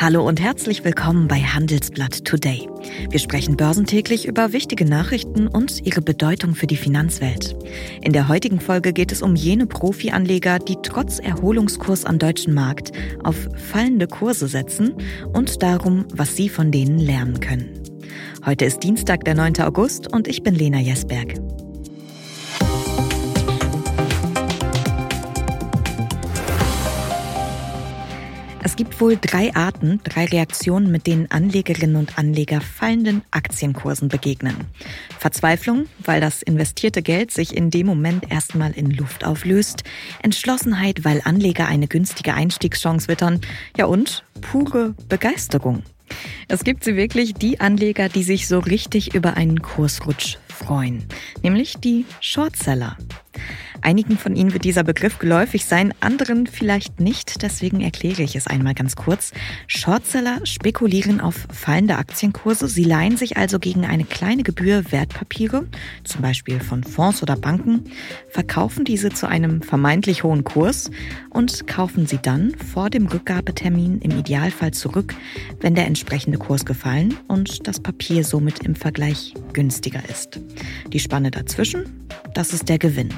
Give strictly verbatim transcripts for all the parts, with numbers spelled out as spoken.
Hallo und herzlich willkommen bei Handelsblatt Today. Wir sprechen börsentäglich über wichtige Nachrichten und ihre Bedeutung für die Finanzwelt. In der heutigen Folge geht es um jene Profi-Anleger, die trotz Erholungskurs am deutschen Markt auf fallende Kurse setzen und darum, was sie von denen lernen können. Heute ist Dienstag, der neunte August und ich bin Lena Jesberg. Es gibt wohl drei Arten, drei Reaktionen, mit denen Anlegerinnen und Anleger fallenden Aktienkursen begegnen. Verzweiflung, weil das investierte Geld sich in dem Moment erstmal in Luft auflöst. Entschlossenheit, weil Anleger eine günstige Einstiegschance wittern. Ja, und pure Begeisterung. Es gibt sie wirklich, die Anleger, die sich so richtig über einen Kursrutsch freuen, nämlich die Shortseller. Einigen von Ihnen wird dieser Begriff geläufig sein, anderen vielleicht nicht, deswegen erkläre ich es einmal ganz kurz. Shortseller spekulieren auf fallende Aktienkurse. Sie leihen sich also gegen eine kleine Gebühr Wertpapiere, zum Beispiel von Fonds oder Banken, verkaufen diese zu einem vermeintlich hohen Kurs und kaufen sie dann vor dem Rückgabetermin im Idealfall zurück, wenn der entsprechende Kurs gefallen und das Papier somit im Vergleich günstiger ist. Die Spanne dazwischen, das ist der Gewinn.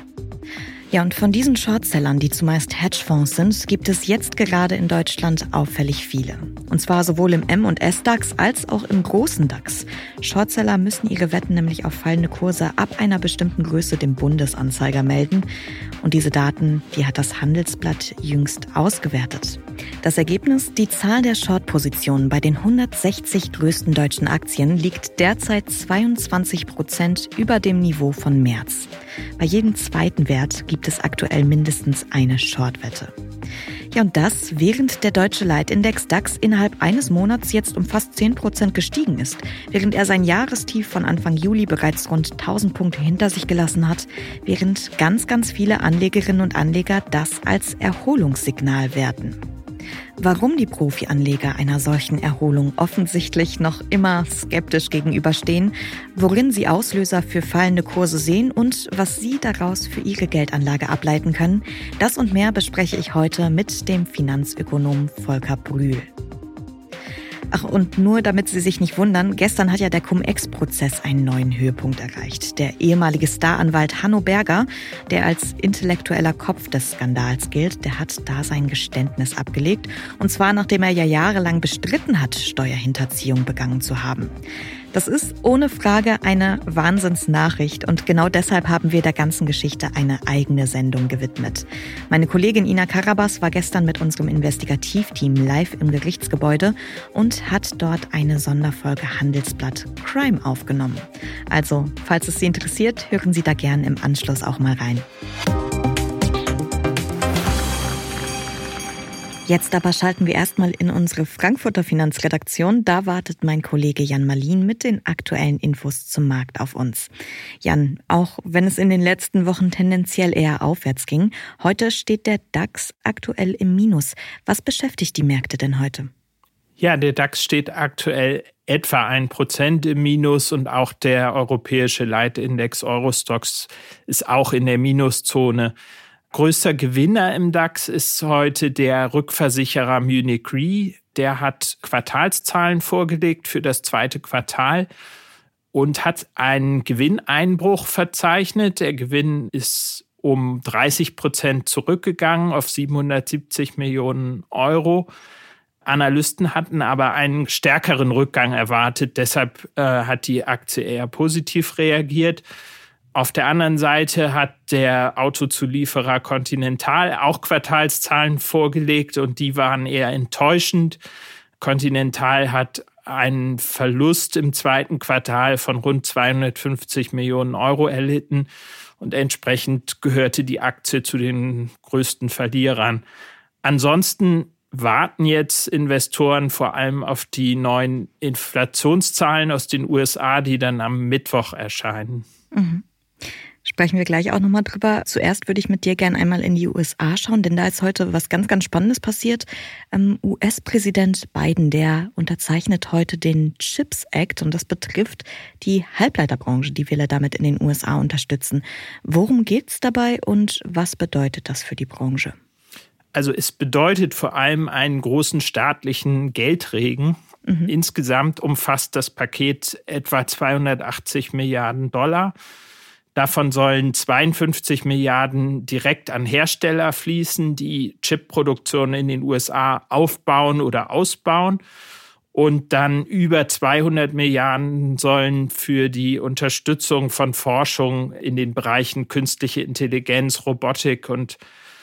Ja, und von diesen Shortsellern, die zumeist Hedgefonds sind, gibt es jetzt gerade in Deutschland auffällig viele. Und zwar sowohl im M- und S-DAX als auch im großen DAX. Shortseller müssen ihre Wetten nämlich auf fallende Kurse ab einer bestimmten Größe dem Bundesanzeiger melden. Und diese Daten, die hat das Handelsblatt jüngst ausgewertet. Das Ergebnis: Die Zahl der Short-Positionen bei den hundertsechzig größten deutschen Aktien liegt derzeit zweiundzwanzig Prozent über dem Niveau von März. Bei jedem zweiten Wert gibt es aktuell mindestens eine Short-Wette. Ja, und das, während der deutsche Leitindex DAX innerhalb eines Monats jetzt um fast zehn Prozent gestiegen ist, während er sein Jahrestief von Anfang Juli bereits rund tausend Punkte hinter sich gelassen hat, während ganz, ganz viele Anlegerinnen und Anleger das als Erholungssignal werten. Warum die Profi-Anleger einer solchen Erholung offensichtlich noch immer skeptisch gegenüberstehen, worin sie Auslöser für fallende Kurse sehen und was sie daraus für ihre Geldanlage ableiten können, das und mehr bespreche ich heute mit dem Finanzökonom Volker Brühl. Ach, und nur damit Sie sich nicht wundern, gestern hat ja der Cum-Ex-Prozess einen neuen Höhepunkt erreicht. Der ehemalige Staranwalt Hanno Berger, der als intellektueller Kopf des Skandals gilt, der hat da sein Geständnis abgelegt. Und zwar, nachdem er ja jahrelang bestritten hat, Steuerhinterziehung begangen zu haben. Das ist ohne Frage eine Wahnsinnsnachricht und genau deshalb haben wir der ganzen Geschichte eine eigene Sendung gewidmet. Meine Kollegin Ina Karabas war gestern mit unserem Investigativteam live im Gerichtsgebäude und hat dort eine Sonderfolge Handelsblatt Crime aufgenommen. Also, falls es Sie interessiert, hören Sie da gern im Anschluss auch mal rein. Jetzt aber schalten wir erstmal in unsere Frankfurter Finanzredaktion. Da wartet mein Kollege Jan Marlin mit den aktuellen Infos zum Markt auf uns. Jan, auch wenn es in den letzten Wochen tendenziell eher aufwärts ging, heute steht der DAX aktuell im Minus. Was beschäftigt die Märkte denn heute? Ja, der DAX steht aktuell etwa ein Prozent im Minus und auch der europäische Leitindex Eurostoxx ist auch in der Minuszone. Größter Gewinner im DAX ist heute der Rückversicherer Munich Re. Der hat Quartalszahlen vorgelegt für das zweite Quartal und hat einen Gewinneinbruch verzeichnet. Der Gewinn ist um dreißig Prozent zurückgegangen auf siebenhundertsiebzig Millionen Euro. Analysten hatten aber einen stärkeren Rückgang erwartet. Deshalb äh, hat die Aktie eher positiv reagiert. Auf der anderen Seite hat der Autozulieferer Continental auch Quartalszahlen vorgelegt und die waren eher enttäuschend. Continental hat einen Verlust im zweiten Quartal von rund zweihundertfünfzig Millionen Euro erlitten und entsprechend gehörte die Aktie zu den größten Verlierern. Ansonsten warten jetzt Investoren vor allem auf die neuen Inflationszahlen aus den U S A, die dann am Mittwoch erscheinen. Mhm. Sprechen wir gleich auch nochmal drüber. Zuerst würde ich mit dir gerne einmal in die U S A schauen, denn da ist heute was ganz, ganz Spannendes passiert. Ähm, U S-Präsident Biden, der unterzeichnet heute den CHIPS Act und das betrifft die Halbleiterbranche, die will er damit in den U S A unterstützen. Worum geht's dabei und was bedeutet das für die Branche? Also es bedeutet vor allem einen großen staatlichen Geldregen. Mhm. Insgesamt umfasst das Paket etwa zweihundertachtzig Milliarden Dollar. Davon sollen zweiundfünfzig Milliarden direkt an Hersteller fließen, die Chipproduktion in den U S A aufbauen oder ausbauen. Und dann über zweihundert Milliarden sollen für die Unterstützung von Forschung in den Bereichen künstliche Intelligenz, Robotik und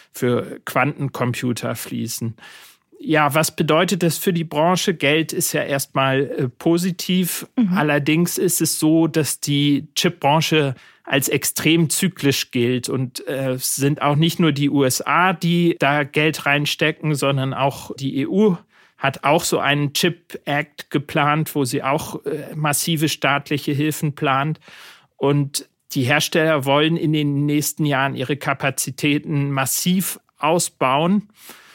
für Quantencomputer fließen. Ja, was bedeutet das für die Branche? Geld ist ja erstmal äh, positiv. Mhm. Allerdings ist es so, dass die Chipbranche als extrem zyklisch gilt. Und äh, es sind auch nicht nur die U S A, die da Geld reinstecken, sondern auch die E U hat auch so einen Chip Act geplant, wo sie auch äh, massive staatliche Hilfen plant. Und die Hersteller wollen in den nächsten Jahren ihre Kapazitäten massiv ausbauen.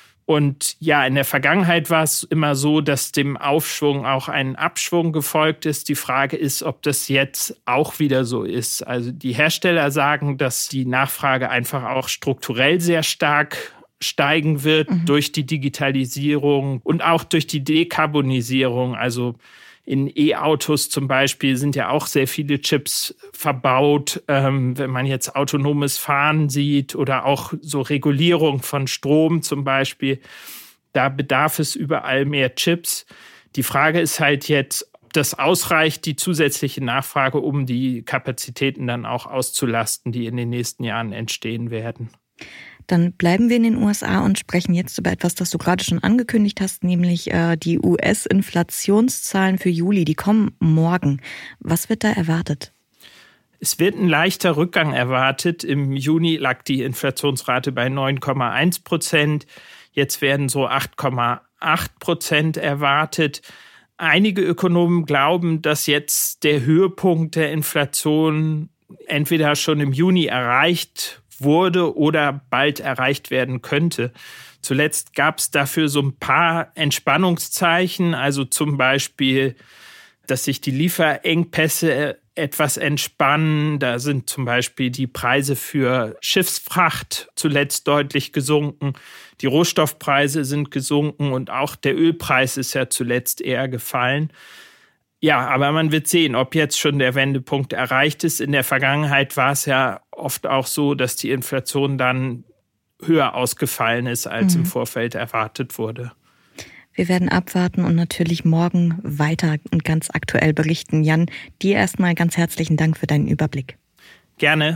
Und ja, in der Vergangenheit war es immer so, dass dem Aufschwung auch ein Abschwung gefolgt ist. Die Frage ist, ob das jetzt auch wieder so ist. Also die Hersteller sagen, dass die Nachfrage einfach auch strukturell sehr stark steigen wird mhm. durch die Digitalisierung und auch durch die Dekarbonisierung. Also in E-Autos zum Beispiel sind ja auch sehr viele Chips verbaut. Ähm, wenn man jetzt autonomes Fahren sieht oder auch so Regulierung von Strom zum Beispiel, da bedarf es überall mehr Chips. Die Frage ist halt jetzt, ob das ausreicht, die zusätzliche Nachfrage, um die Kapazitäten dann auch auszulasten, die in den nächsten Jahren entstehen werden. Dann bleiben wir in den U S A und sprechen jetzt über etwas, das du gerade schon angekündigt hast, nämlich äh, die U S-Inflationszahlen für Juli. Die kommen morgen. Was wird da erwartet? Es wird ein leichter Rückgang erwartet. Im Juni lag die Inflationsrate bei neun Komma eins Prozent. Jetzt werden so acht Komma acht Prozent erwartet. Einige Ökonomen glauben, dass jetzt der Höhepunkt der Inflation entweder schon im Juni erreicht wurde oder bald erreicht werden könnte. Zuletzt gab es dafür so ein paar Entspannungszeichen, also zum Beispiel, dass sich die Lieferengpässe etwas entspannen. Da sind zum Beispiel die Preise für Schiffsfracht zuletzt deutlich gesunken. Die Rohstoffpreise sind gesunken und auch der Ölpreis ist ja zuletzt eher gefallen. Ja, aber man wird sehen, ob jetzt schon der Wendepunkt erreicht ist. In der Vergangenheit war es ja oft auch so, dass die Inflation dann höher ausgefallen ist, als mhm. im Vorfeld erwartet wurde. Wir werden abwarten und natürlich morgen weiter und ganz aktuell berichten. Jan, dir erstmal ganz herzlichen Dank für deinen Überblick. Gerne.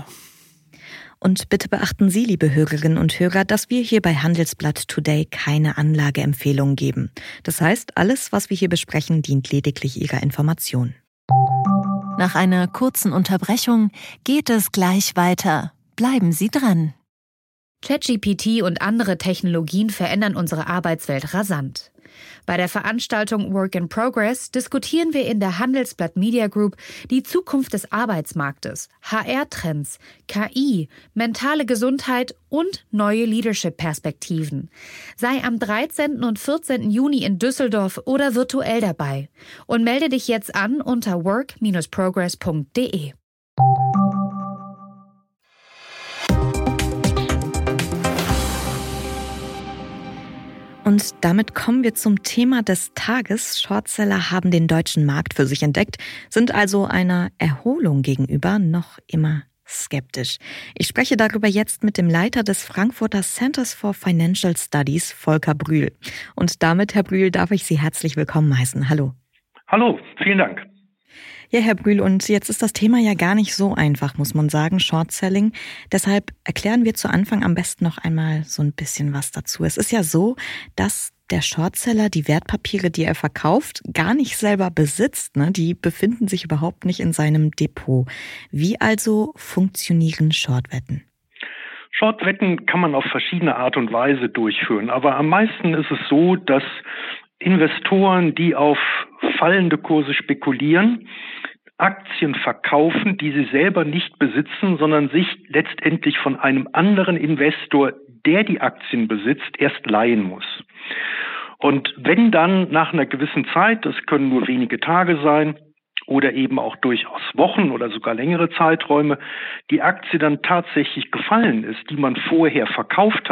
Und bitte beachten Sie, liebe Hörerinnen und Hörer, dass wir hier bei Handelsblatt Today keine Anlageempfehlungen geben. Das heißt, alles, was wir hier besprechen, dient lediglich Ihrer Information. Nach einer kurzen Unterbrechung geht es gleich weiter. Bleiben Sie dran. ChatGPT und andere Technologien verändern unsere Arbeitswelt rasant. Bei der Veranstaltung Work in Progress diskutieren wir in der Handelsblatt Media Group die Zukunft des Arbeitsmarktes, H R-Trends, K I, mentale Gesundheit und neue Leadership-Perspektiven. Sei am dreizehnten und vierzehnten Juni in Düsseldorf oder virtuell dabei und melde dich jetzt an unter work Bindestrich progress punkt de. Und damit kommen wir zum Thema des Tages. Shortseller haben den deutschen Markt für sich entdeckt, sind also einer Erholung gegenüber noch immer skeptisch. Ich spreche darüber jetzt mit dem Leiter des Frankfurter Centers for Financial Studies, Volker Brühl. Und damit, Herr Brühl, darf ich Sie herzlich willkommen heißen. Hallo. Hallo, vielen Dank. Ja, Herr Brühl, und jetzt ist das Thema ja gar nicht so einfach, muss man sagen, Short-Selling. Deshalb erklären wir zu Anfang am besten noch einmal so ein bisschen was dazu. Es ist ja so, dass der Shortseller die Wertpapiere, die er verkauft, gar nicht selber besitzt, ne? Die befinden sich überhaupt nicht in seinem Depot. Wie also funktionieren Shortwetten? Shortwetten kann man auf verschiedene Art und Weise durchführen, aber am meisten ist es so, dass Investoren, die auf fallende Kurse spekulieren, Aktien verkaufen, die sie selber nicht besitzen, sondern sich letztendlich von einem anderen Investor, der die Aktien besitzt, erst leihen muss. Und wenn dann nach einer gewissen Zeit, das können nur wenige Tage sein oder eben auch durchaus Wochen oder sogar längere Zeiträume, die Aktie dann tatsächlich gefallen ist, die man vorher verkauft hat,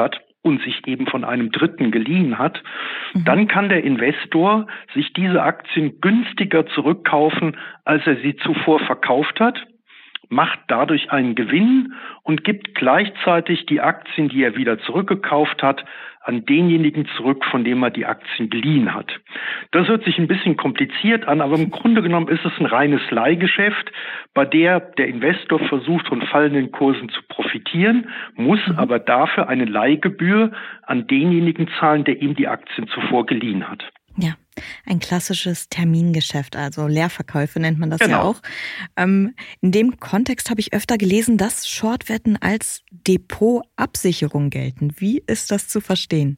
und sich eben von einem Dritten geliehen hat, mhm. dann kann der Investor sich diese Aktien günstiger zurückkaufen, als er sie zuvor verkauft hat, macht dadurch einen Gewinn und gibt gleichzeitig die Aktien, die er wieder zurückgekauft hat, an denjenigen zurück, von dem er die Aktien geliehen hat. Das hört sich ein bisschen kompliziert an, aber im Grunde genommen ist es ein reines Leihgeschäft, bei der der Investor versucht, von fallenden Kursen zu profitieren, muss mhm. aber dafür eine Leihgebühr an denjenigen zahlen, der ihm die Aktien zuvor geliehen hat. Ja, ein klassisches Termingeschäft, also Leerverkäufe nennt man das genau. ja auch. Ähm, in dem Kontext habe ich öfter gelesen, dass Shortwetten als Depotabsicherung gelten. Wie ist das zu verstehen?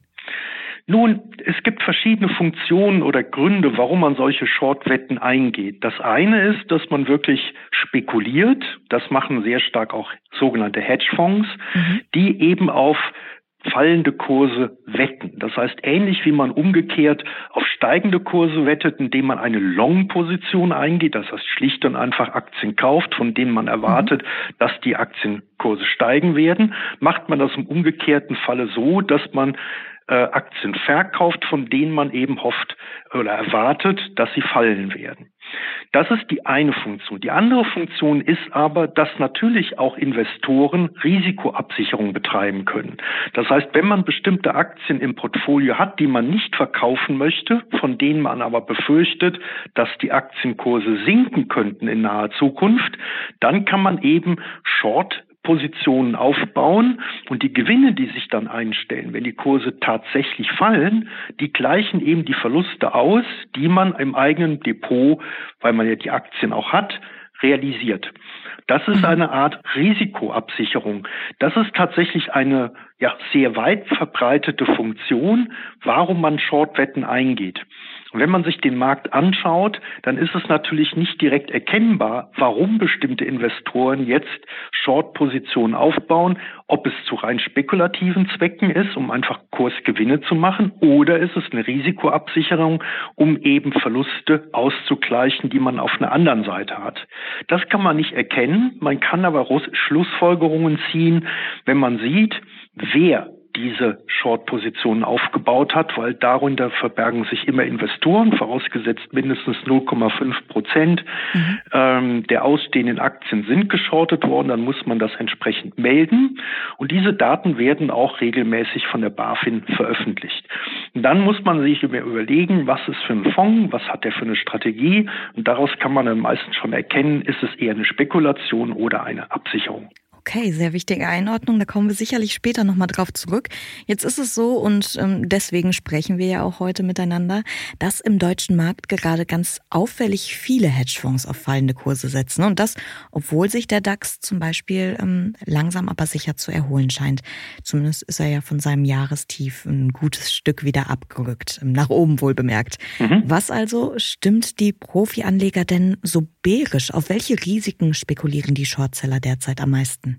Nun, es gibt verschiedene Funktionen oder Gründe, warum man solche Shortwetten eingeht. Das eine ist, dass man wirklich spekuliert. Das machen sehr stark auch sogenannte Hedgefonds, mhm. die eben auf fallende Kurse wetten. Das heißt, ähnlich wie man umgekehrt auf steigende Kurse wettet, indem man eine Long-Position eingeht, das heißt schlicht und einfach Aktien kauft, von denen man erwartet, mhm. dass die Aktienkurse steigen werden, macht man das im umgekehrten Falle so, dass man äh, Aktien verkauft, von denen man eben hofft oder erwartet, dass sie fallen werden. Das ist die eine Funktion. Die andere Funktion ist aber, dass natürlich auch Investoren Risikoabsicherung betreiben können. Das heißt, wenn man bestimmte Aktien im Portfolio hat, die man nicht verkaufen möchte, von denen man aber befürchtet, dass die Aktienkurse sinken könnten in naher Zukunft, dann kann man eben Short Positionen aufbauen und die Gewinne, die sich dann einstellen, wenn die Kurse tatsächlich fallen, die gleichen eben die Verluste aus, die man im eigenen Depot, weil man ja die Aktien auch hat, realisiert. Das ist eine Art Risikoabsicherung. Das ist tatsächlich eine ja sehr weit verbreitete Funktion, warum man Shortwetten eingeht. Und wenn man sich den Markt anschaut, dann ist es natürlich nicht direkt erkennbar, warum bestimmte Investoren jetzt Short-Positionen aufbauen, ob es zu rein spekulativen Zwecken ist, um einfach Kursgewinne zu machen, oder ist es eine Risikoabsicherung, um eben Verluste auszugleichen, die man auf einer anderen Seite hat. Das kann man nicht erkennen, man kann aber Schlussfolgerungen ziehen, wenn man sieht, wer diese Short-Positionen aufgebaut hat, weil darunter verbergen sich immer Investoren, vorausgesetzt mindestens null Komma fünf Prozent mhm. ähm, der ausstehenden Aktien sind geschortet worden, dann muss man das entsprechend melden und diese Daten werden auch regelmäßig von der BaFin veröffentlicht. Und dann muss man sich überlegen, was ist für ein Fonds, was hat der für eine Strategie und daraus kann man dann meistens schon erkennen, ist es eher eine Spekulation oder eine Absicherung. Okay, sehr wichtige Einordnung. Da kommen wir sicherlich später nochmal drauf zurück. Jetzt ist es so, und ähm, deswegen sprechen wir ja auch heute miteinander, dass im deutschen Markt gerade ganz auffällig viele Hedgefonds auf fallende Kurse setzen. Und das, obwohl sich der DAX zum Beispiel ähm, langsam aber sicher zu erholen scheint. Zumindest ist er ja von seinem Jahrestief ein gutes Stück wieder abgerückt. Nach oben wohl bemerkt. Mhm. Was also stimmt die Profi-Anleger denn so bärisch? Auf welche Risiken spekulieren die Shortseller derzeit am meisten?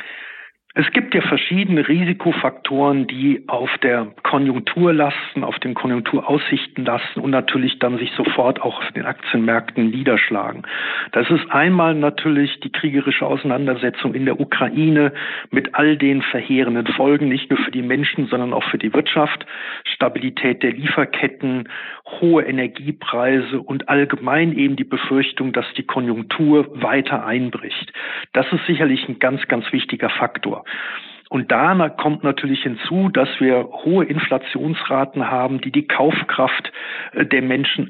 Es gibt ja verschiedene Risikofaktoren, die auf der Konjunktur lasten, auf den Konjunkturaussichten lasten und natürlich dann sich sofort auch auf den Aktienmärkten niederschlagen. Das ist einmal natürlich die kriegerische Auseinandersetzung in der Ukraine mit all den verheerenden Folgen, nicht nur für die Menschen, sondern auch für die Wirtschaft, Stabilität der Lieferketten, hohe Energiepreise und allgemein eben die Befürchtung, dass die Konjunktur weiter einbricht. Das ist sicherlich ein ganz, ganz wichtiger Faktor. Und da kommt natürlich hinzu, dass wir hohe Inflationsraten haben, die die Kaufkraft der Menschen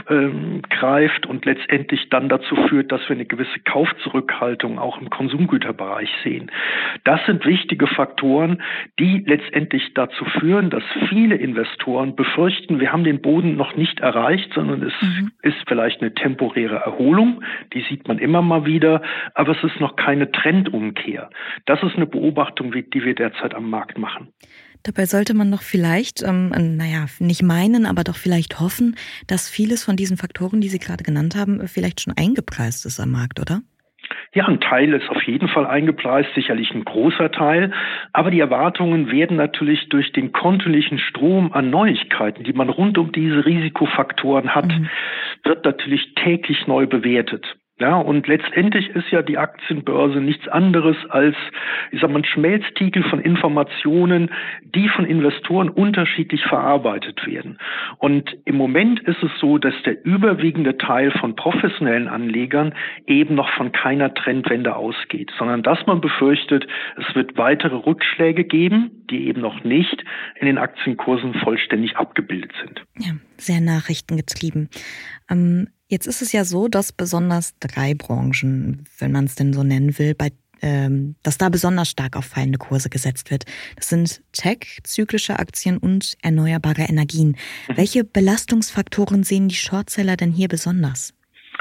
angreift und letztendlich dann dazu führt, dass wir eine gewisse Kaufzurückhaltung auch im Konsumgüterbereich sehen. Das sind wichtige Faktoren, die letztendlich dazu führen, dass viele Investoren befürchten, wir haben den Boden noch nicht erreicht, sondern es mhm. ist vielleicht eine temporäre Erholung, die sieht man immer mal wieder, aber es ist noch keine Trendumkehr. Das ist eine Beobachtung, die wir derzeit am Markt machen. Dabei sollte man doch vielleicht, ähm, naja, nicht meinen, aber doch vielleicht hoffen, dass vieles von diesen Faktoren, die Sie gerade genannt haben, vielleicht schon eingepreist ist am Markt, oder? Ja, ein Teil ist auf jeden Fall eingepreist, sicherlich ein großer Teil. Aber die Erwartungen werden natürlich durch den kontinuierlichen Strom an Neuigkeiten, die man rund um diese Risikofaktoren hat, mhm. wird natürlich täglich neu bewertet. Ja, und letztendlich ist ja die Aktienbörse nichts anderes als, ich sag mal, ein Schmelztiegel von Informationen, die von Investoren unterschiedlich verarbeitet werden. Und im Moment ist es so, dass der überwiegende Teil von professionellen Anlegern eben noch von keiner Trendwende ausgeht, sondern dass man befürchtet, es wird weitere Rückschläge geben, die eben noch nicht in den Aktienkursen vollständig abgebildet sind. Ja, sehr nachrichtengetrieben. Ähm Jetzt ist es ja so, dass besonders drei Branchen, wenn man es denn so nennen will, bei, ähm, dass da besonders stark auf fallende Kurse gesetzt wird. Das sind Tech, zyklische Aktien und erneuerbare Energien. Mhm. Welche Belastungsfaktoren sehen die Shortseller denn hier besonders?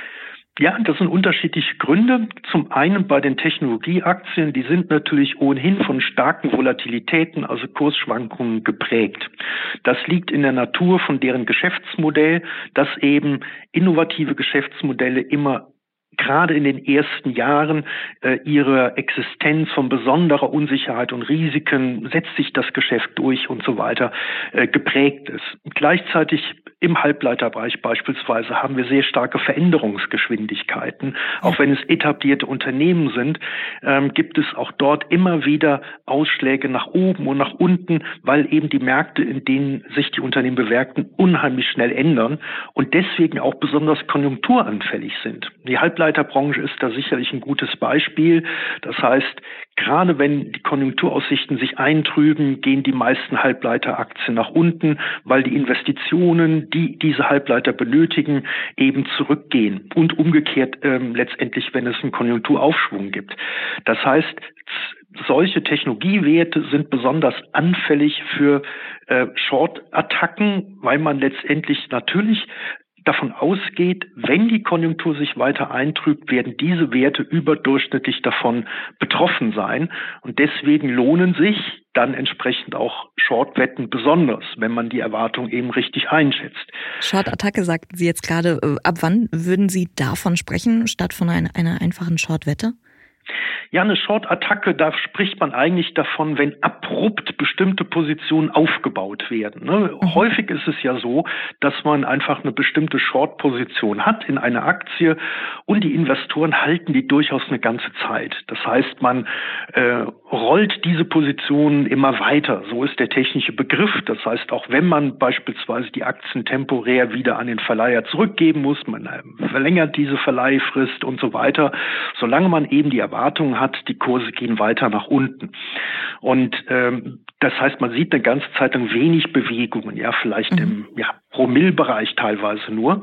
Ja, das sind unterschiedliche Gründe. Zum einen bei den Technologieaktien, die sind natürlich ohnehin von starken Volatilitäten, also Kursschwankungen geprägt. Das liegt in der Natur von deren Geschäftsmodell, dass eben innovative Geschäftsmodelle immer gerade in den ersten Jahren äh, ihrer Existenz von besonderer Unsicherheit und Risiken, setzt sich das Geschäft durch und so weiter, äh, geprägt ist. Gleichzeitig im Halbleiterbereich beispielsweise haben wir sehr starke Veränderungsgeschwindigkeiten. Auch wenn es etablierte Unternehmen sind, ähm, gibt es auch dort immer wieder Ausschläge nach oben und nach unten, weil eben die Märkte, in denen sich die Unternehmen bewerten, unheimlich schnell ändern und deswegen auch besonders konjunkturanfällig sind. Die Halbleiterbranche ist da sicherlich ein gutes Beispiel. Das heißt, gerade wenn die Konjunkturaussichten sich eintrüben, gehen die meisten Halbleiteraktien nach unten, weil die Investitionen, die diese Halbleiter benötigen, eben zurückgehen. Und umgekehrt ähm, letztendlich, wenn es einen Konjunkturaufschwung gibt. Das heißt, solche Technologiewerte sind besonders anfällig für äh, Short-Attacken, weil man letztendlich natürlich davon ausgeht, wenn die Konjunktur sich weiter eintrübt, werden diese Werte überdurchschnittlich davon betroffen sein. Und deswegen lohnen sich dann entsprechend auch Short-Wetten besonders, wenn man die Erwartung eben richtig einschätzt. Short-Attacke sagten Sie jetzt gerade. Ab wann würden Sie davon sprechen, statt von einer, einer einfachen Short-Wette? Ja, eine Short-Attacke, da spricht man eigentlich davon, wenn abrupt bestimmte Positionen aufgebaut werden. Ne? Mhm. Häufig ist es ja so, dass man einfach eine bestimmte Short-Position hat in einer Aktie und die Investoren halten die durchaus eine ganze Zeit. Das heißt, man äh, rollt diese Positionen immer weiter. So ist der technische Begriff. Das heißt, auch wenn man beispielsweise die Aktien temporär wieder an den Verleiher zurückgeben muss, man äh, verlängert diese Verleihfrist und so weiter, solange man eben die Erwartung hat, die Kurse gehen weiter nach unten. Und ähm, das heißt, man sieht eine ganze Zeit lang wenig Bewegungen, ja, vielleicht mhm. im ja, Promillbereich teilweise nur.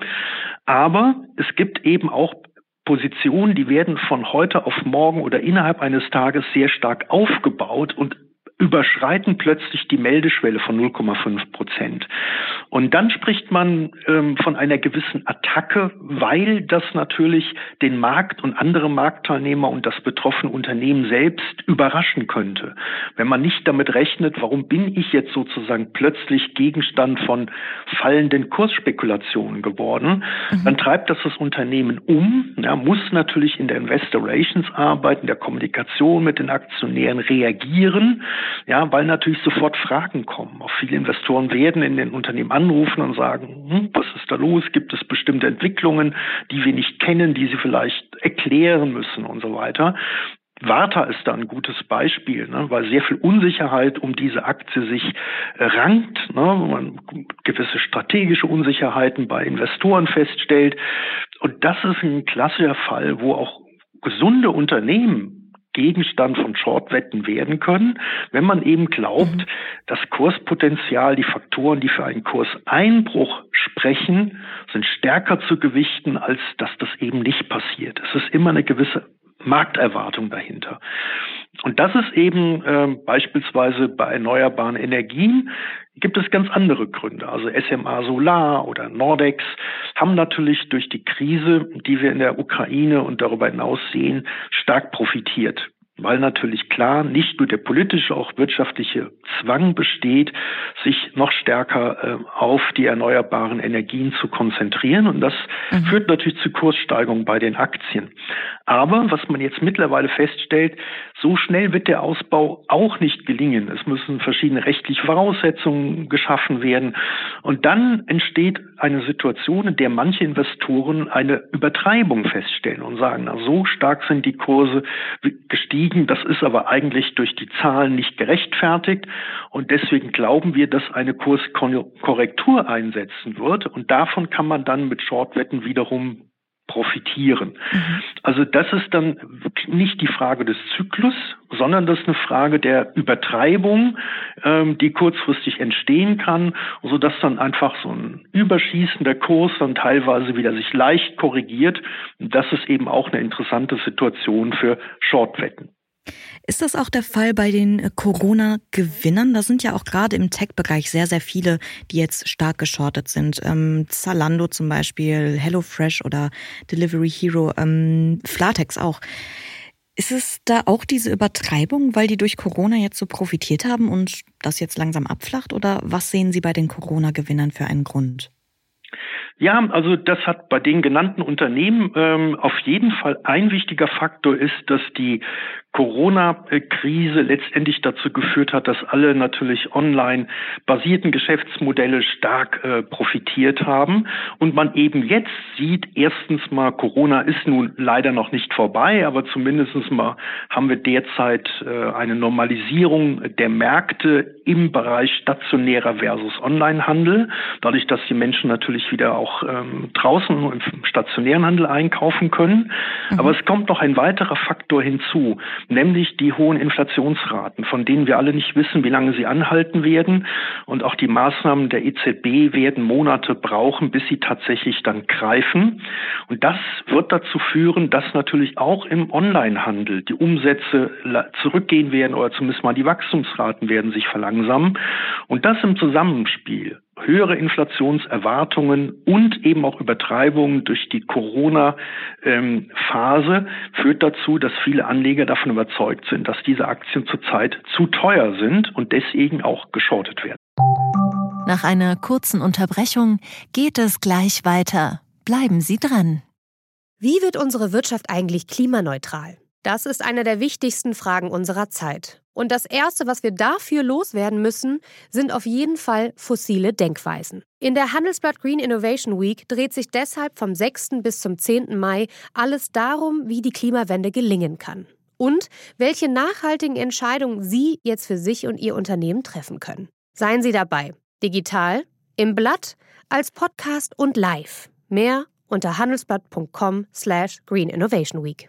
Aber es gibt eben auch Positionen, die werden von heute auf morgen oder innerhalb eines Tages sehr stark aufgebaut und überschreiten plötzlich die Meldeschwelle von null Komma fünf Prozent. Und dann spricht man ähm, von einer gewissen Attacke, weil das natürlich den Markt und andere Marktteilnehmer und das betroffene Unternehmen selbst überraschen könnte. Wenn man nicht damit rechnet, warum bin ich jetzt sozusagen plötzlich Gegenstand von fallenden Kursspekulationen geworden, mhm. dann treibt das das Unternehmen um, ja, muss natürlich in der Investor Relations Arbeit, in der Kommunikation mit den Aktionären reagieren, ja, weil natürlich sofort Fragen kommen. Auch viele Investoren werden in den Unternehmen anrufen und sagen, hm, was ist da los? Gibt es bestimmte Entwicklungen, die wir nicht kennen, die sie vielleicht erklären müssen und so weiter. Varta ist da ein gutes Beispiel, ne, weil sehr viel Unsicherheit um diese Aktie sich äh, rankt, ne, wo man gewisse strategische Unsicherheiten bei Investoren feststellt. Und das ist ein klassischer Fall, wo auch gesunde Unternehmen Gegenstand von Shortwetten werden können, wenn man eben glaubt, mhm. das Kurspotenzial, die Faktoren, die für einen Kurseinbruch sprechen, sind stärker zu gewichten, als dass das eben nicht passiert. Es ist immer eine gewisse Markterwartung dahinter. Und das ist eben äh, beispielsweise bei erneuerbaren Energien gibt es ganz andere Gründe. Also S M A Solar oder Nordex haben natürlich durch die Krise, die wir in der Ukraine und darüber hinaus sehen, stark profitiert. weil natürlich klar nicht nur der politische, auch wirtschaftliche Zwang besteht, sich noch stärker äh, auf die erneuerbaren Energien zu konzentrieren. Und das mhm. führt natürlich zu Kurssteigerungen bei den Aktien. Aber was man jetzt mittlerweile feststellt, so schnell wird der Ausbau auch nicht gelingen. Es müssen verschiedene rechtliche Voraussetzungen geschaffen werden. Und dann entsteht eine Situation, in der manche Investoren eine Übertreibung feststellen und sagen, na, so stark sind die Kurse gestiegen, das ist aber eigentlich durch die Zahlen nicht gerechtfertigt. Und deswegen glauben wir, dass eine Kurskorrektur einsetzen wird. Und davon kann man dann mit Shortwetten wiederum profitieren. Mhm. Also das ist dann nicht die Frage des Zyklus, sondern das ist eine Frage der Übertreibung, ähm, die kurzfristig entstehen kann, sodass dann einfach so ein überschießender Kurs dann teilweise wieder sich leicht korrigiert. Und das ist eben auch eine interessante Situation für Shortwetten. Ist das auch der Fall bei den Corona-Gewinnern? Da sind ja auch gerade im Tech-Bereich sehr, sehr viele, die jetzt stark geschortet sind. Ähm, Zalando zum Beispiel, HelloFresh oder Delivery Hero, ähm, Flatex auch. Ist es da auch diese Übertreibung, weil die durch Corona jetzt so profitiert haben und das jetzt langsam abflacht? Oder was sehen Sie bei den Corona-Gewinnern für einen Grund? Ja, also das hat bei den genannten Unternehmen ähm, auf jeden Fall ein wichtiger Faktor ist, dass die Corona-Krise letztendlich dazu geführt hat, dass alle natürlich online basierten Geschäftsmodelle stark äh, profitiert haben und man eben jetzt sieht, erstens mal, Corona ist nun leider noch nicht vorbei, aber zumindest mal haben wir derzeit äh, eine Normalisierung der Märkte im Bereich stationärer versus Onlinehandel, dadurch, dass die Menschen natürlich wieder auch ähm, draußen im stationären Handel einkaufen können. Mhm. Aber es kommt noch ein weiterer Faktor hinzu, nämlich die hohen Inflationsraten, von denen wir alle nicht wissen, wie lange sie anhalten werden. Und auch die Maßnahmen der E Z B werden Monate brauchen, bis sie tatsächlich dann greifen. Und das wird dazu führen, dass natürlich auch im Onlinehandel die Umsätze zurückgehen werden oder zumindest mal die Wachstumsraten werden sich verlangsamen. Und das im Zusammenspiel. Höhere Inflationserwartungen und eben auch Übertreibungen durch die Corona-Phase ähm, führt dazu, dass viele Anleger davon überzeugt sind, dass diese Aktien zurzeit zu teuer sind und deswegen auch geschortet werden. Nach einer kurzen Unterbrechung geht es gleich weiter. Bleiben Sie dran. Wie wird unsere Wirtschaft eigentlich klimaneutral? Das ist eine der wichtigsten Fragen unserer Zeit. Und das Erste, was wir dafür loswerden müssen, sind auf jeden Fall fossile Denkweisen. In der Handelsblatt Green Innovation Week dreht sich deshalb vom sechsten bis zum zehnten Mai alles darum, wie die Klimawende gelingen kann. Und welche nachhaltigen Entscheidungen Sie jetzt für sich und Ihr Unternehmen treffen können. Seien Sie dabei. Digital, im Blatt, als Podcast und live. Mehr unter handelsblatt punkt com slash green innovation week.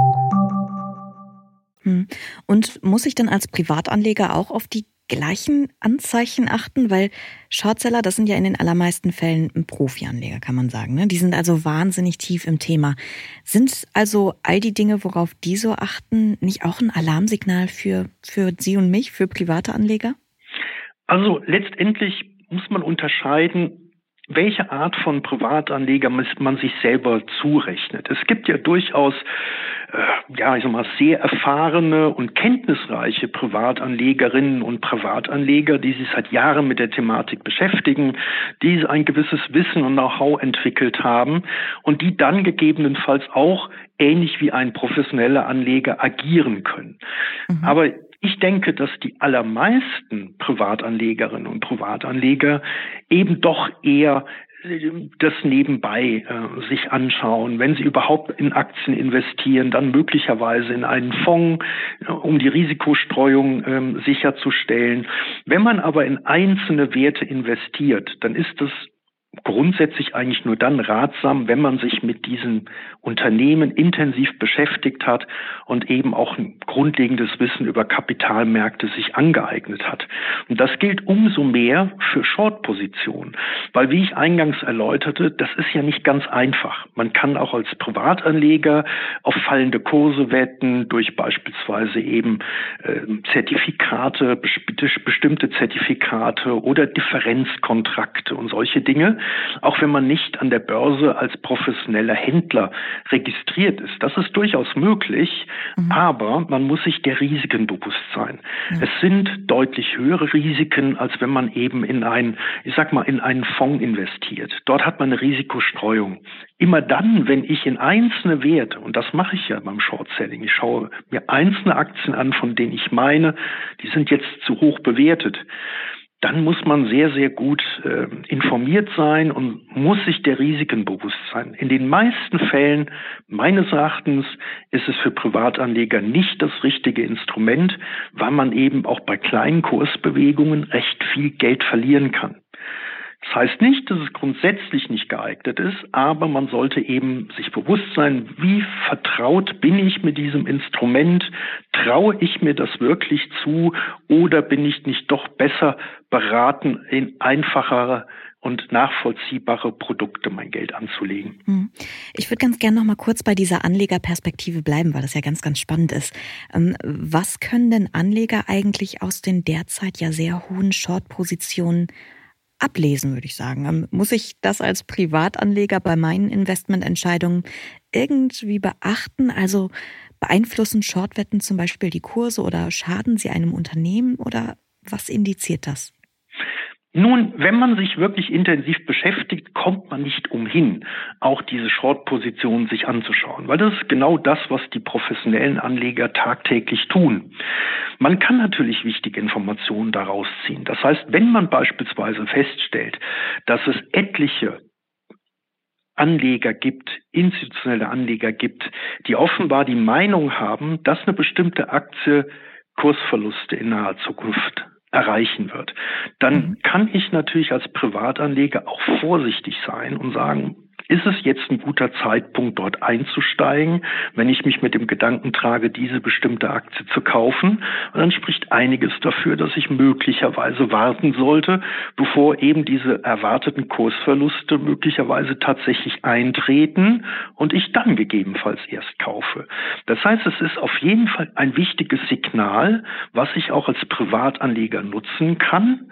Und muss ich dann als Privatanleger auch auf die gleichen Anzeichen achten? Weil Shortseller, das sind ja in den allermeisten Fällen Profianleger, kann man sagen. Ne? Die sind also wahnsinnig tief im Thema. Sind also all die Dinge, worauf die so achten, nicht auch ein Alarmsignal für, für Sie und mich, für private Anleger? Also letztendlich muss man unterscheiden, welche Art von Privatanleger man sich selber zurechnet. Es gibt ja durchaus, äh, ja, ich sag mal, sehr erfahrene und kenntnisreiche Privatanlegerinnen und Privatanleger, die sich seit Jahren mit der Thematik beschäftigen, die ein gewisses Wissen und Know-how entwickelt haben und die dann gegebenenfalls auch ähnlich wie ein professioneller Anleger agieren können. Mhm. Aber ich denke, dass die allermeisten Privatanlegerinnen und Privatanleger eben doch eher das nebenbei äh, sich anschauen. Wenn sie überhaupt in Aktien investieren, dann möglicherweise in einen Fonds, äh, um die Risikostreuung äh, sicherzustellen. Wenn man aber in einzelne Werte investiert, dann ist das grundsätzlich eigentlich nur dann ratsam, wenn man sich mit diesen Unternehmen intensiv beschäftigt hat und eben auch ein grundlegendes Wissen über Kapitalmärkte sich angeeignet hat. Und das gilt umso mehr für Short-Positionen. Weil, wie ich eingangs erläuterte, das ist ja nicht ganz einfach. Man kann auch als Privatanleger auf fallende Kurse wetten, durch beispielsweise eben äh, Zertifikate, bestimmte Zertifikate oder Differenzkontrakte und solche Dinge, auch wenn man nicht an der Börse als professioneller Händler registriert ist. Das ist durchaus möglich, mhm. aber man muss sich der Risiken bewusst sein. Mhm. Es sind deutlich höhere Risiken, als wenn man eben in ein, ich sag mal, in einen Fonds investiert. Dort hat man eine Risikostreuung. Immer dann, wenn ich in einzelne Werte, und das mache ich ja beim Short-Selling, ich schaue mir einzelne Aktien an, von denen ich meine, die sind jetzt zu hoch bewertet, dann muss man sehr, sehr gut äh, informiert sein und muss sich der Risiken bewusst sein. In den meisten Fällen, meines Erachtens, ist es für Privatanleger nicht das richtige Instrument, weil man eben auch bei kleinen Kursbewegungen recht viel Geld verlieren kann. Das heißt nicht, dass es grundsätzlich nicht geeignet ist, aber man sollte eben sich bewusst sein, wie vertraut bin ich mit diesem Instrument, traue ich mir das wirklich zu oder bin ich nicht doch besser beraten, in einfachere und nachvollziehbare Produkte mein Geld anzulegen. Ich würde ganz gerne noch mal kurz bei dieser Anlegerperspektive bleiben, weil das ja ganz, ganz spannend ist. Was können denn Anleger eigentlich aus den derzeit ja sehr hohen Short-Positionen ablesen, würde ich sagen? Muss ich das als Privatanleger bei meinen Investmententscheidungen irgendwie beachten? Also beeinflussen Shortwetten zum Beispiel die Kurse oder schaden sie einem Unternehmen oder was indiziert das? Nun, wenn man sich wirklich intensiv beschäftigt, kommt man nicht umhin, auch diese Short-Positionen sich anzuschauen, weil das ist genau das, was die professionellen Anleger tagtäglich tun. Man kann natürlich wichtige Informationen daraus ziehen. Das heißt, wenn man beispielsweise feststellt, dass es etliche Anleger gibt, institutionelle Anleger gibt, die offenbar die Meinung haben, dass eine bestimmte Aktie Kursverluste in naher Zukunft erreichen wird, dann kann ich natürlich als Privatanleger auch vorsichtig sein und sagen, ist es jetzt ein guter Zeitpunkt, dort einzusteigen, wenn ich mich mit dem Gedanken trage, diese bestimmte Aktie zu kaufen? Und dann spricht einiges dafür, dass ich möglicherweise warten sollte, bevor eben diese erwarteten Kursverluste möglicherweise tatsächlich eintreten und ich dann gegebenenfalls erst kaufe. Das heißt, es ist auf jeden Fall ein wichtiges Signal, was ich auch als Privatanleger nutzen kann,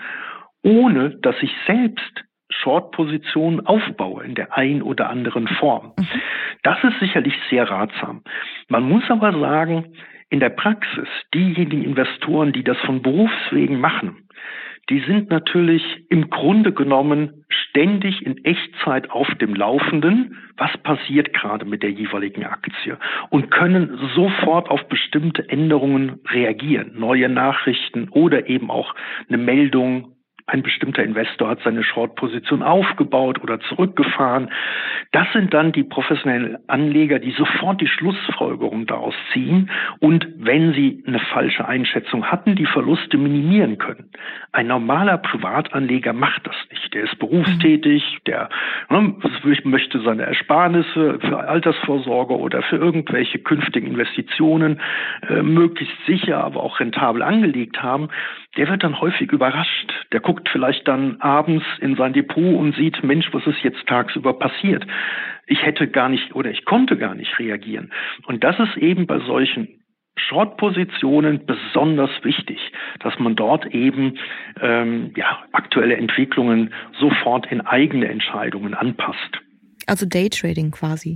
ohne dass ich selbst Short-Positionen aufbaue in der ein oder anderen Form. Das ist sicherlich sehr ratsam. Man muss aber sagen, in der Praxis, diejenigen Investoren, die das von Berufswegen machen, die sind natürlich im Grunde genommen ständig in Echtzeit auf dem Laufenden, was passiert gerade mit der jeweiligen Aktie und können sofort auf bestimmte Änderungen reagieren, neue Nachrichten oder eben auch eine Meldung. Ein bestimmter Investor hat seine Short-Position aufgebaut oder zurückgefahren. Das sind dann die professionellen Anleger, die sofort die Schlussfolgerung daraus ziehen und, wenn sie eine falsche Einschätzung hatten, die Verluste minimieren können. Ein normaler Privatanleger macht das nicht. Der ist berufstätig, der ne, möchte seine Ersparnisse für Altersvorsorge oder für irgendwelche künftigen Investitionen äh, möglichst sicher, aber auch rentabel angelegt haben. Der wird dann häufig überrascht. Der guckt vielleicht dann abends in sein Depot und sieht, Mensch, was ist jetzt tagsüber passiert? Ich hätte gar nicht oder ich konnte gar nicht reagieren. Und das ist eben bei solchen Short-Positionen besonders wichtig, dass man dort eben ähm, ja, aktuelle Entwicklungen sofort in eigene Entscheidungen anpasst. Also Daytrading quasi.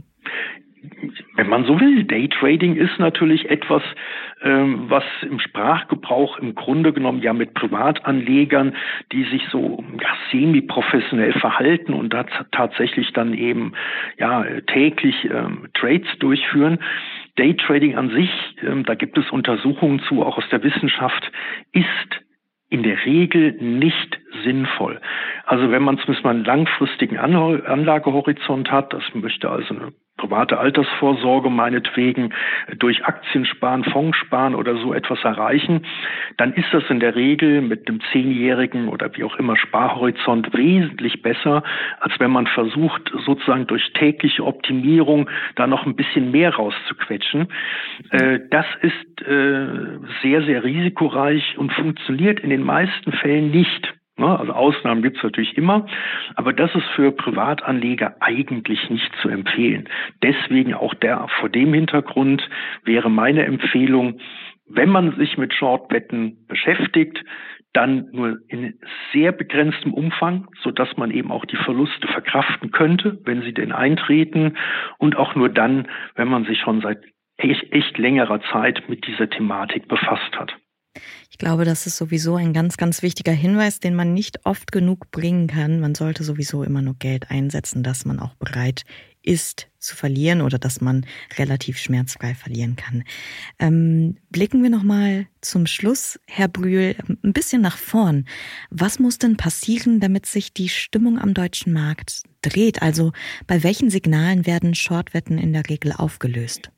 Wenn man so will, Daytrading ist natürlich etwas, ähm, was im Sprachgebrauch im Grunde genommen ja mit Privatanlegern, die sich so ja, semi-professionell verhalten und da tatsächlich dann eben ja täglich ähm, Trades durchführen. Daytrading an sich, ähm, da gibt es Untersuchungen zu, auch aus der Wissenschaft, ist in der Regel nicht sinnvoll. Also wenn man zumindest mal einen langfristigen Anlagehorizont hat, das möchte also eine private Altersvorsorge meinetwegen durch Aktien sparen, Fonds sparen oder so etwas erreichen, dann ist das in der Regel mit einem zehnjährigen oder wie auch immer Sparhorizont wesentlich besser, als wenn man versucht, sozusagen durch tägliche Optimierung da noch ein bisschen mehr rauszuquetschen. Das ist sehr, sehr risikoreich und funktioniert in den meisten Fällen nicht. Also Ausnahmen gibt es natürlich immer, aber das ist für Privatanleger eigentlich nicht zu empfehlen. Deswegen auch der, vor dem Hintergrund wäre meine Empfehlung, wenn man sich mit Shortwetten beschäftigt, dann nur in sehr begrenztem Umfang, sodass man eben auch die Verluste verkraften könnte, wenn sie denn eintreten, und auch nur dann, wenn man sich schon seit echt, echt längerer Zeit mit dieser Thematik befasst hat. Ich glaube, das ist sowieso ein ganz, ganz wichtiger Hinweis, den man nicht oft genug bringen kann. Man sollte sowieso immer nur Geld einsetzen, das man auch bereit ist zu verlieren oder dass man relativ schmerzfrei verlieren kann. Ähm, blicken wir nochmal zum Schluss, Herr Brühl, ein bisschen nach vorn. Was muss denn passieren, damit sich die Stimmung am deutschen Markt dreht? Also bei welchen Signalen werden Shortwetten in der Regel aufgelöst?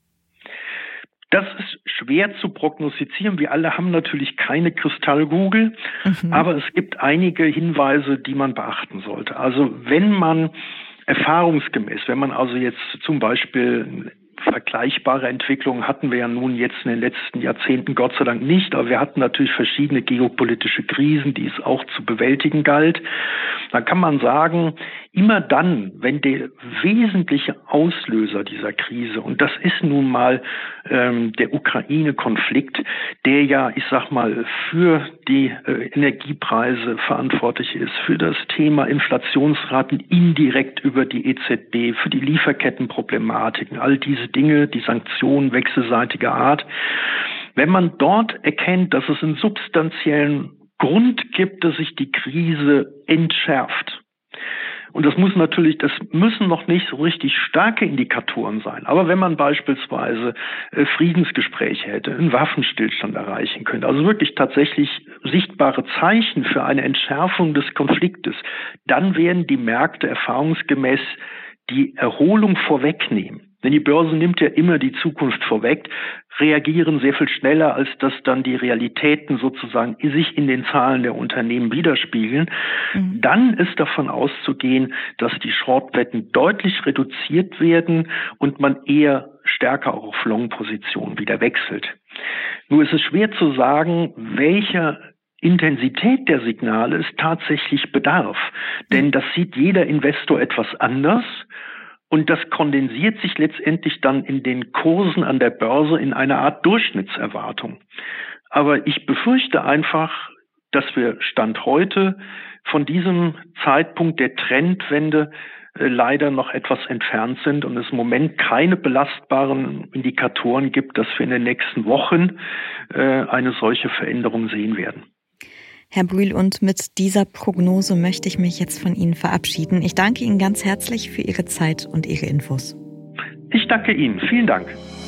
Das ist schwer zu prognostizieren. Wir alle haben natürlich keine Kristallkugel, mhm. aber es gibt einige Hinweise, die man beachten sollte. Also wenn man erfahrungsgemäß, wenn man also jetzt zum Beispiel vergleichbare Entwicklungen hatten wir ja nun jetzt in den letzten Jahrzehnten Gott sei Dank nicht, aber wir hatten natürlich verschiedene geopolitische Krisen, die es auch zu bewältigen galt. Da kann man sagen, immer dann, wenn der wesentliche Auslöser dieser Krise, und das ist nun mal ähm, der Ukraine-Konflikt, der ja, ich sag mal, für die äh, Energiepreise verantwortlich ist, für das Thema Inflationsraten indirekt über die E Z B, für die Lieferkettenproblematiken, all diese Dinge, die Sanktionen wechselseitiger Art. Wenn man dort erkennt, dass es einen substanziellen Grund gibt, dass sich die Krise entschärft, und das muss natürlich, das müssen noch nicht so richtig starke Indikatoren sein. Aber wenn man beispielsweise äh, Friedensgespräche hätte, einen Waffenstillstand erreichen könnte, also wirklich tatsächlich sichtbare Zeichen für eine Entschärfung des Konfliktes, dann werden die Märkte erfahrungsgemäß die Erholung vorwegnehmen. Denn die Börse nimmt ja immer die Zukunft vorweg, reagieren sehr viel schneller, als dass dann die Realitäten sozusagen sich in den Zahlen der Unternehmen widerspiegeln. Mhm. Dann ist davon auszugehen, dass die Shortwetten deutlich reduziert werden und man eher stärker auch auf Long-Positionen wieder wechselt. Nur ist es schwer zu sagen, welcher Intensität der Signale es tatsächlich bedarf. Denn das sieht jeder Investor etwas anders. Und das kondensiert sich letztendlich dann in den Kursen an der Börse in einer Art Durchschnittserwartung. Aber ich befürchte einfach, dass wir Stand heute von diesem Zeitpunkt der Trendwende äh, leider noch etwas entfernt sind und es im Moment keine belastbaren Indikatoren gibt, dass wir in den nächsten Wochen äh, eine solche Veränderung sehen werden. Herr Brühl, und mit dieser Prognose möchte ich mich jetzt von Ihnen verabschieden. Ich danke Ihnen ganz herzlich für Ihre Zeit und Ihre Infos. Ich danke Ihnen. Vielen Dank.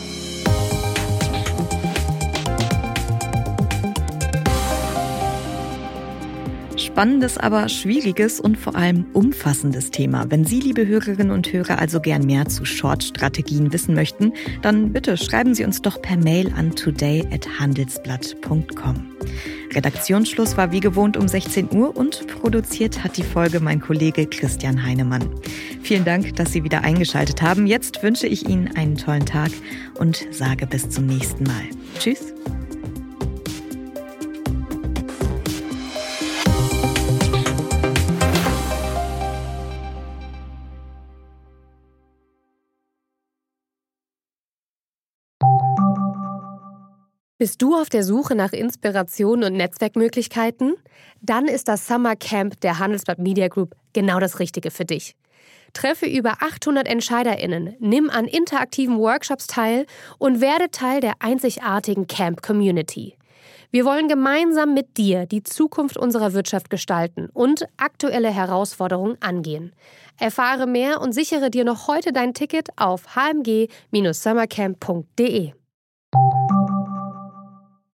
Spannendes, aber schwieriges und vor allem umfassendes Thema. Wenn Sie, liebe Hörerinnen und Hörer, also gern mehr zu Short-Strategien wissen möchten, dann bitte schreiben Sie uns doch per Mail an today at handelsblatt punkt com. Redaktionsschluss war wie gewohnt um sechzehn Uhr und produziert hat die Folge mein Kollege Christian Heinemann. Vielen Dank, dass Sie wieder eingeschaltet haben. Jetzt wünsche ich Ihnen einen tollen Tag und sage bis zum nächsten Mal. Tschüss. Bist du auf der Suche nach Inspiration und Netzwerkmöglichkeiten? Dann ist das Summer Camp der Handelsblatt Media Group genau das Richtige für dich. Treffe über achthundert EntscheiderInnen, nimm an interaktiven Workshops teil und werde Teil der einzigartigen Camp-Community. Wir wollen gemeinsam mit dir die Zukunft unserer Wirtschaft gestalten und aktuelle Herausforderungen angehen. Erfahre mehr und sichere dir noch heute dein Ticket auf h m g dash summercamp punkt d e.